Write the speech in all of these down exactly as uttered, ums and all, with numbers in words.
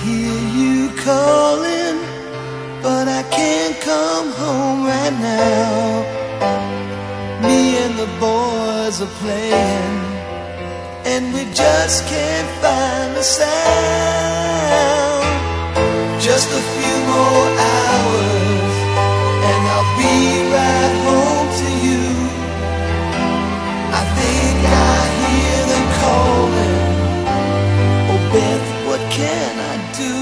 hear you calling, but I can't come home right now. Me and the boys are playing, and we just can't find the sound. Just a few more hours and I'll be right home to you. I think I hear them calling. Oh Beth, what can I do?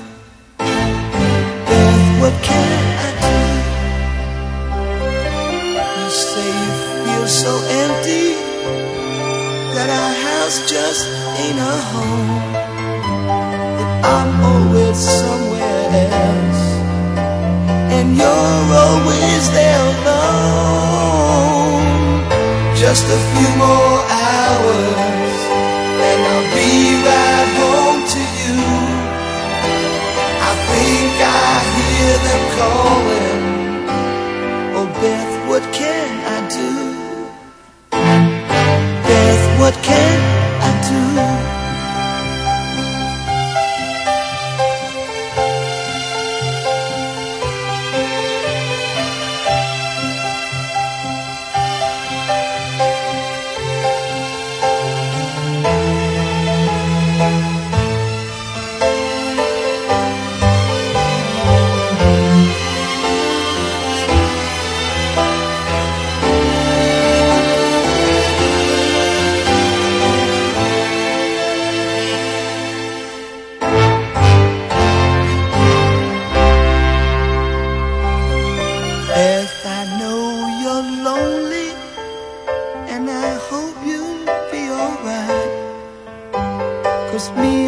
Beth, what can I do? You say you feel so empty, that our house just ain't a home, that I'm always somewhere else, and you're always there alone. Just a few more hours and I'll be right home to you. I think I hear them calling. Oh Beth, what can I do? Beth, what can I do? Beth, I know you're lonely, and I hope you'll be alright, 'cause me